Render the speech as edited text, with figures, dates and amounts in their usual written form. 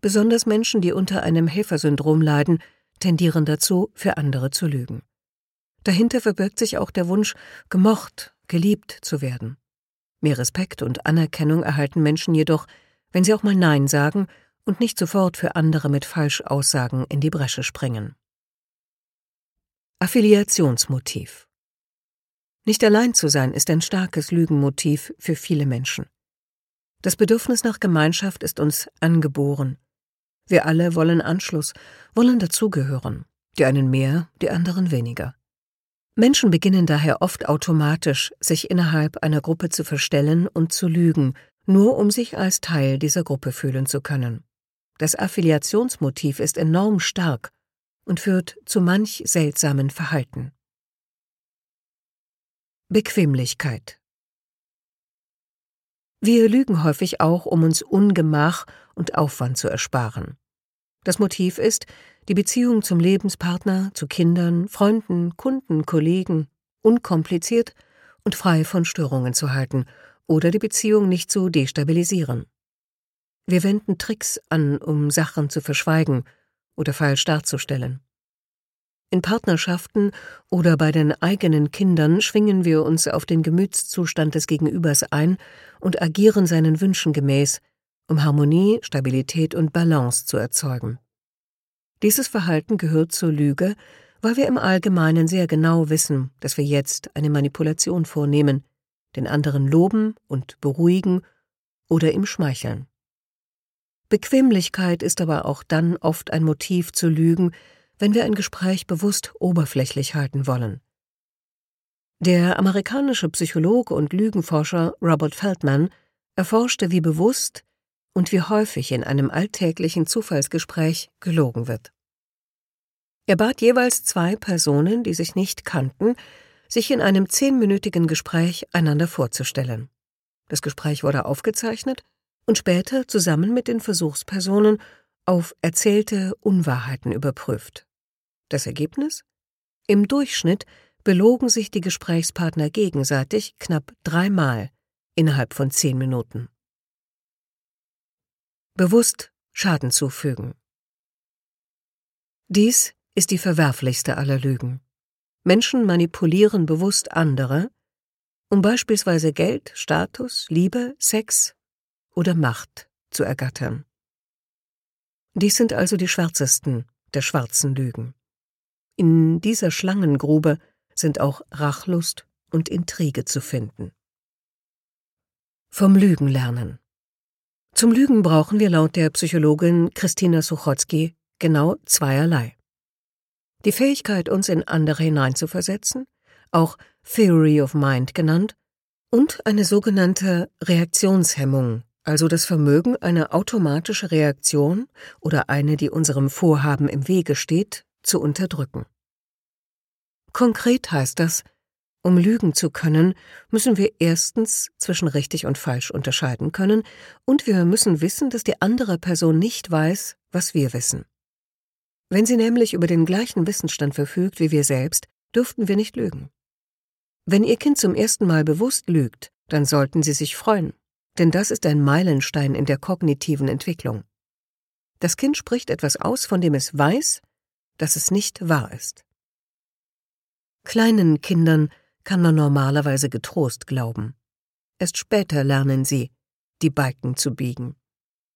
Besonders Menschen, die unter einem Helfersyndrom leiden, tendieren dazu, für andere zu lügen. Dahinter verbirgt sich auch der Wunsch, gemocht, geliebt zu werden. Mehr Respekt und Anerkennung erhalten Menschen jedoch, wenn sie auch mal Nein sagen und nicht sofort für andere mit Falschaussagen in die Bresche springen. Affiliationsmotiv. Nicht allein zu sein ist ein starkes Lügenmotiv für viele Menschen. Das Bedürfnis nach Gemeinschaft ist uns angeboren. Wir alle wollen Anschluss, wollen dazugehören, die einen mehr, die anderen weniger. Menschen beginnen daher oft automatisch, sich innerhalb einer Gruppe zu verstellen und zu lügen, nur um sich als Teil dieser Gruppe fühlen zu können. Das Affiliationsmotiv ist enorm stark und führt zu manch seltsamen Verhalten. Bequemlichkeit. Wir lügen häufig auch, um uns Ungemach und Aufwand zu ersparen. Das Motiv ist, die Beziehung zum Lebenspartner, zu Kindern, Freunden, Kunden, Kollegen unkompliziert und frei von Störungen zu halten oder die Beziehung nicht zu destabilisieren. Wir wenden Tricks an, um Sachen zu verschweigen oder falsch darzustellen. In Partnerschaften oder bei den eigenen Kindern schwingen wir uns auf den Gemütszustand des Gegenübers ein und agieren seinen Wünschen gemäß, um Harmonie, Stabilität und Balance zu erzeugen. Dieses Verhalten gehört zur Lüge, weil wir im Allgemeinen sehr genau wissen, dass wir jetzt eine Manipulation vornehmen, den anderen loben und beruhigen oder ihm schmeicheln. Bequemlichkeit ist aber auch dann oft ein Motiv zu lügen, wenn wir ein Gespräch bewusst oberflächlich halten wollen. Der amerikanische Psychologe und Lügenforscher Robert Feldman erforschte, wie bewusst und wie häufig in einem alltäglichen Zufallsgespräch gelogen wird. Er bat jeweils 2 Personen, die sich nicht kannten, sich in einem 10-minütigen Gespräch einander vorzustellen. Das Gespräch wurde aufgezeichnet und später zusammen mit den Versuchspersonen auf erzählte Unwahrheiten überprüft. Das Ergebnis? Im Durchschnitt belogen sich die Gesprächspartner gegenseitig knapp 3-mal innerhalb von 10 Minuten. Bewusst Schaden zufügen. Dies ist die verwerflichste aller Lügen. Menschen manipulieren bewusst andere, um beispielsweise Geld, Status, Liebe, Sex oder Macht zu ergattern. Dies sind also die schwärzesten der schwarzen Lügen. In dieser Schlangengrube sind auch Rachlust und Intrige zu finden. Vom Lügen lernen. Zum Lügen brauchen wir laut der Psychologin Christina Suchotsky genau zweierlei. Die Fähigkeit, uns in andere hineinzuversetzen, auch Theory of Mind genannt, und eine sogenannte Reaktionshemmung, also das Vermögen, eine automatische Reaktion oder eine, die unserem Vorhaben im Wege steht, zu unterdrücken. Konkret heißt das, um lügen zu können, müssen wir erstens zwischen richtig und falsch unterscheiden können und wir müssen wissen, dass die andere Person nicht weiß, was wir wissen. Wenn sie nämlich über den gleichen Wissensstand verfügt wie wir selbst, dürften wir nicht lügen. Wenn Ihr Kind zum ersten Mal bewusst lügt, dann sollten Sie sich freuen, denn das ist ein Meilenstein in der kognitiven Entwicklung. Das Kind spricht etwas aus, von dem es weiß, dass es nicht wahr ist. Kleinen Kindern kann man normalerweise getrost glauben. Erst später lernen sie, die Balken zu biegen.